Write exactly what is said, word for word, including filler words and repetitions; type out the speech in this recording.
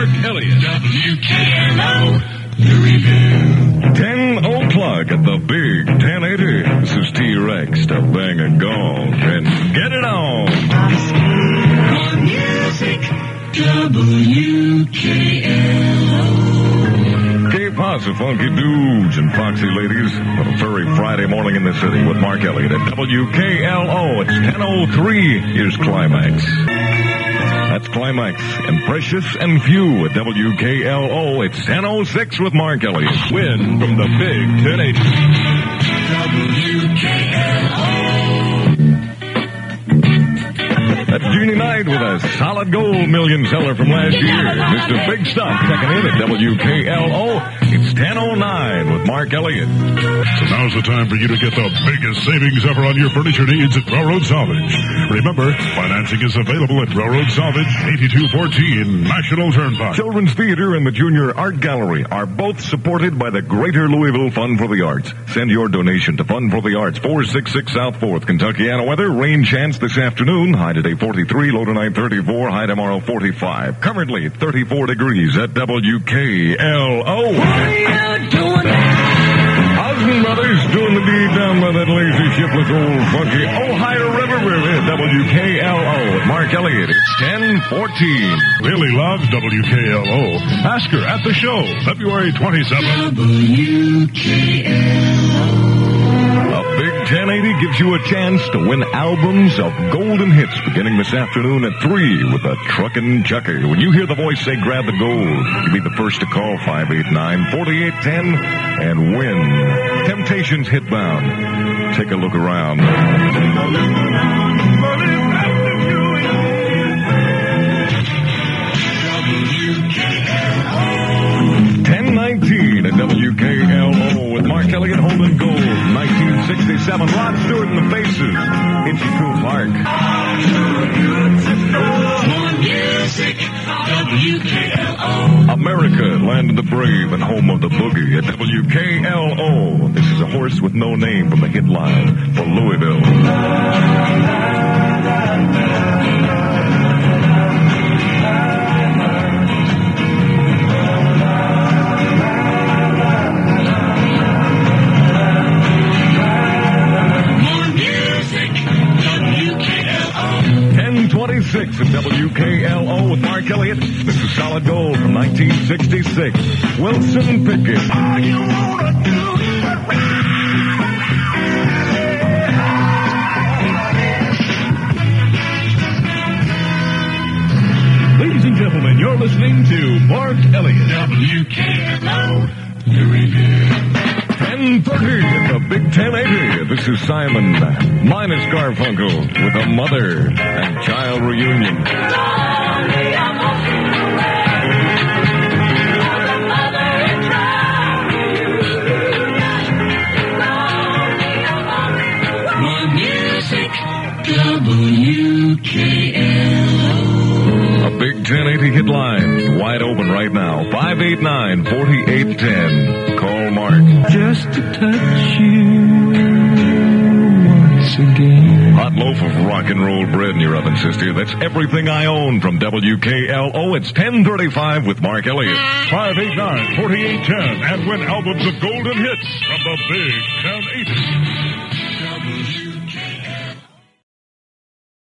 Mark Elliott. W K L O, Louisville. ten o'clock at the Big ten eighty. This is T-Rex to bang a gong and get it on. More music, W K L O. K-Posse, funky dudes and foxy ladies on a furry Friday morning in the city with Mark Elliott at W K L O. It's ten oh three. Here's Climax. That's Climax and Precious and Few at W K L O. It's ten oh six with Mark Elliott. Win from the Big ten eighty. W K L O. That's Jeannie Knight with a solid gold million seller from last year. Mister Big Stuff checking in at W K L O. It's ten oh nine with Mark Elliott. So now's the time for you to get the biggest savings ever on your furniture needs at Railroad Salvage. Remember, financing is available at Railroad Salvage, eighty-two fourteen National Turnpike. Children's Theater and the Junior Art Gallery are both supported by the Greater Louisville Fund for the Arts. Send your donation to Fund for the Arts, four sixty-six South fourth, Kentuckiana weather. Rain chance this afternoon. High today forty-three, low tonight thirty-four, high tomorrow forty-five. Currently thirty-four degrees at W K L O. What are you doing now? Osmond Brothers doing the deed down by that lazy shipless old funky Ohio River River at W K L O. Mark Elliott, it's ten fourteen. Really loves W K L O. Ask her at the show, February twenty-seventh. W K L O. A Big ten eighty gives you a chance to win albums of golden hits beginning this afternoon at three with a Truckin' Chucker. When you hear the voice say grab the gold, you'll be the first to call five eight nine, four eight one zero and win. Temptations Hitbound. Take a look around. ten nineteen at W K L O with Mark Elliott holding gold. nineteen sixty-seven, Rod Stewart in the Faces. Itchy Cool Park. More music, W K L O. America, land of the brave and home of the boogie at W K L O. This is a horse with no name from the hit line for Louisville. ten twenty-six at W K L O with Mark Elliott. This is Solid Gold from nineteen sixty-six. Wilson Pickett. All you wanna do is Ladies and gentlemen, you're listening to Mark Elliott. W K L O, Louisville. ten thirty at the Big ten eighty. This is Simon minus Garfunkel with a mother and child reunion. More music, W K L O. A Big ten eighty hit line wide open right now. five eight nine, four eight one zero. Call Mark. Just to touch you once again. Hot loaf of rock and roll bread in your oven, sister. That's everything I own from W K L O. It's ten thirty-five with Mark Elliott. five eight nine, four eight one zero and win albums of golden hits from the Big ten eighty.